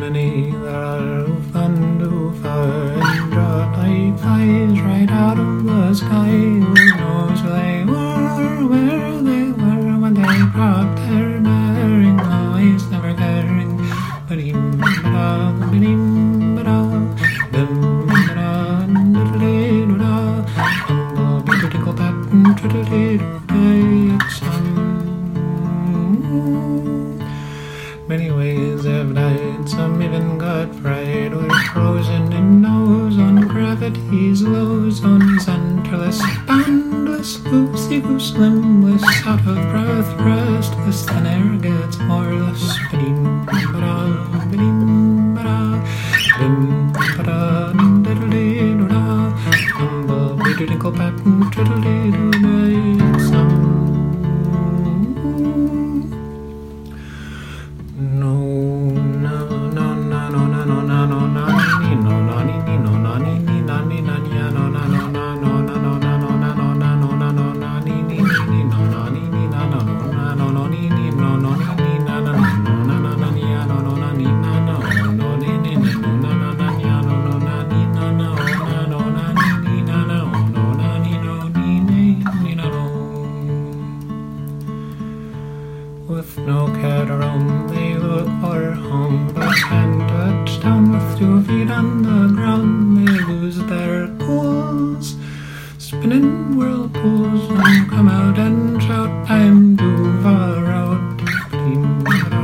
many that are who've gone too far and brought like flies right out of the sky. Who knows who they were, where they were when they dropped their bearing, always never caring. Ba-dee-ba-da, ba-dee-ba-da, bim-ba-da, diddle-dee-doo-da, humble-be-diddle-pat, triddle-dee-doo-day. Many ways have died, some even got fried. We're frozen in nose on gravity's lows, on centerless, boundless, loosey-goose, limbless, out of breath, restless. Thin air gets moreless. Ba-dee-ba-da, ba-dee-ba-da, bim-ba-da, diddle-dee-doo-da, humble-be-diddle-pat, triddle-dee-doo-day. With no caterham, they look for home, but can't touch down with 2 feet on the ground. They lose their goals, spinning whirlpools, and come out and shout, time to fall out.